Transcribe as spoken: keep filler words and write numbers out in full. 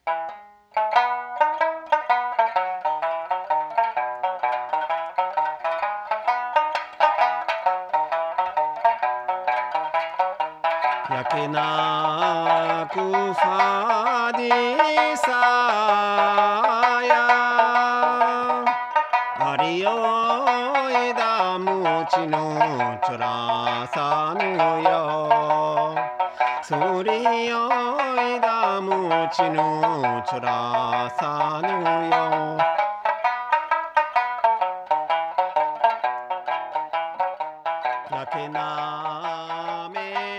やけなくファディサやありよいだむちのちょらさぬよすりよいだむちのちょらさぬよやけなめ